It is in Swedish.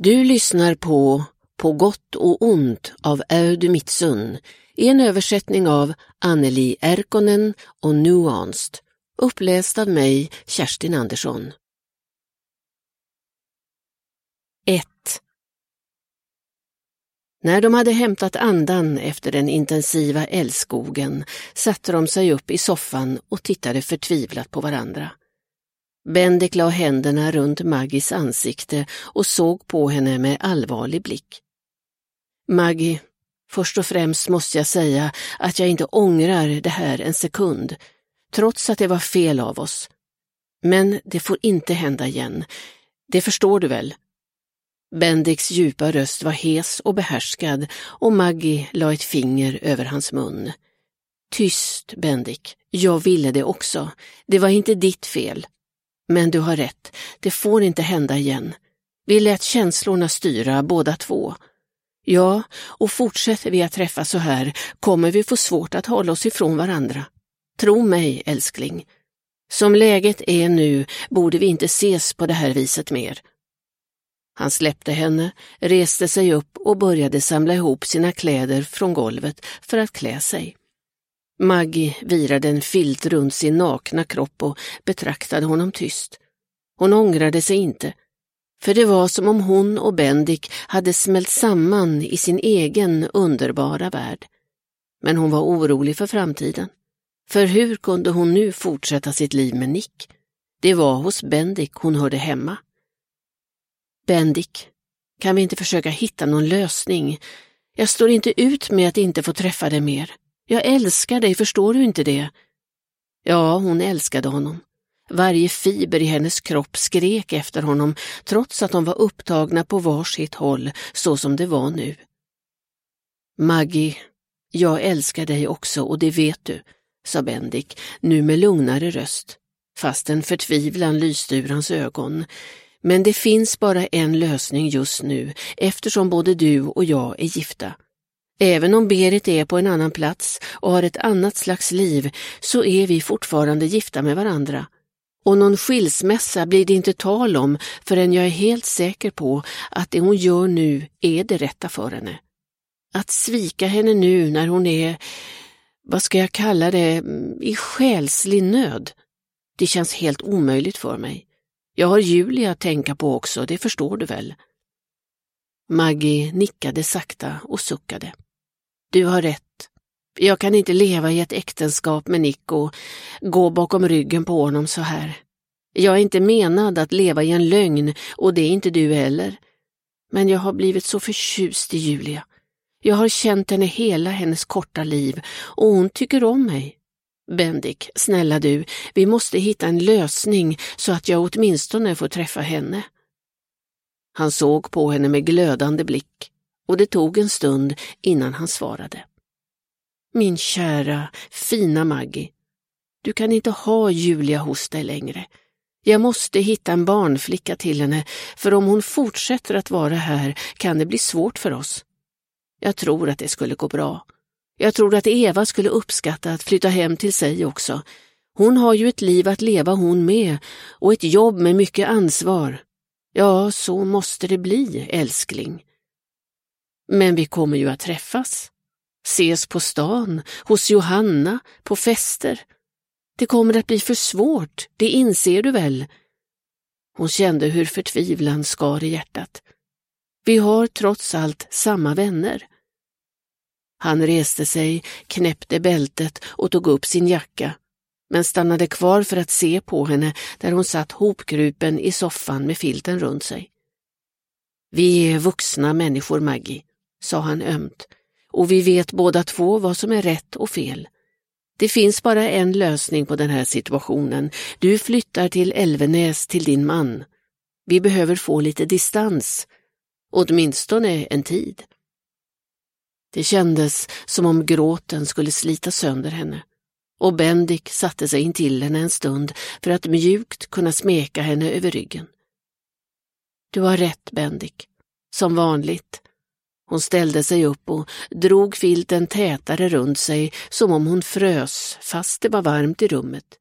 Du lyssnar På gott och ont av Ödu Mitsun i en översättning av Anneli Erkonen och Nuanced, uppläst av mig, Kerstin Andersson. 1. När de hade hämtat andan efter den intensiva älskogen satte de sig upp i soffan och tittade förtvivlat på varandra. Bendik la händerna runt Maggies ansikte och såg på henne med allvarlig blick. Maggie, först och främst måste jag säga att jag inte ångrar det här en sekund, trots att det var fel av oss. Men det får inte hända igen. Det förstår du väl? Bendiks djupa röst var hes och behärskad och Maggie la ett finger över hans mun. Tyst, Bendik. Jag ville det också. Det var inte ditt fel. Men du har rätt. Det får inte hända igen. Vi lät känslorna styra båda två. Ja, och fortsätter vi att träffa så här kommer vi få svårt att hålla oss ifrån varandra. Tro mig, älskling. Som läget är nu borde vi inte ses på det här viset mer. Han släppte henne, reste sig upp och började samla ihop sina kläder från golvet för att klä sig. Maggie virade en filt runt sin nakna kropp och betraktade honom tyst. Hon ångrade sig inte, för det var som om hon och Bendik hade smält samman i sin egen underbara värld. Men hon var orolig för framtiden. För hur kunde hon nu fortsätta sitt liv med Nick? Det var hos Bendik hon hörde hemma. Bendik, kan vi inte försöka hitta någon lösning? Jag står inte ut med att inte få träffa dig mer. Jag älskar dig, förstår du inte det? Ja, hon älskade honom. Varje fiber i hennes kropp skrek efter honom trots att de var upptagna på varsitt håll så som det var nu. Maggie, jag älskar dig också och det vet du, sa Bendik, nu med lugnare röst, fast en förtvivlan lyste ur hans ögon. Men det finns bara en lösning just nu eftersom både du och jag är gifta. Även om Berit är på en annan plats och har ett annat slags liv så är vi fortfarande gifta med varandra. Och någon skilsmässa blir det inte tal om förrän jag är helt säker på att det hon gör nu är det rätta för henne. Att svika henne nu när hon är, vad ska jag kalla det, i själslig nöd. Det känns helt omöjligt för mig. Jag har Julia att tänka på också, det förstår du väl. Maggie nickade sakta och suckade. Du har rätt. Jag kan inte leva i ett äktenskap med Nick och gå bakom ryggen på honom så här. Jag är inte menad att leva i en lögn och det är inte du heller. Men jag har blivit så förtjust i Julia. Jag har känt henne hela hennes korta liv och hon tycker om mig. Bendik, snälla du, vi måste hitta en lösning så att jag åtminstone får träffa henne. Han såg på henne med glödande blick och det tog en stund innan han svarade. Min kära, fina Maggie, du kan inte ha Julia hos dig längre. Jag måste hitta en barnflicka till henne, för om hon fortsätter att vara här kan det bli svårt för oss. Jag tror att det skulle gå bra. Jag tror att Eva skulle uppskatta att flytta hem till sig också. Hon har ju ett liv att leva hon med och ett jobb med mycket ansvar. Ja, så måste det bli, älskling. Men vi kommer ju att träffas. Ses på stan, hos Johanna, på fester. Det kommer att bli för svårt, det inser du väl? Hon kände hur förtvivlan skar i hjärtat. Vi har trots allt samma vänner. Han reste sig, knäppte bältet och tog upp sin jacka, men stannade kvar för att se på henne där hon satt hopkrupen i soffan med filten runt sig. Vi är vuxna människor, Maggie, sa han ömt, och vi vet båda två vad som är rätt och fel. Det finns bara en lösning på den här situationen. Du flyttar till Älvenäs till din man. Vi behöver få lite distans, åtminstone en tid. Det kändes som om gråten skulle slita sönder henne, och Bendik satte sig in till henne en stund för att mjukt kunna smeka henne över ryggen. Du har rätt, Bendik, som vanligt. Hon ställde sig upp och drog filten tätare runt sig som om hon frös fast det var varmt i rummet.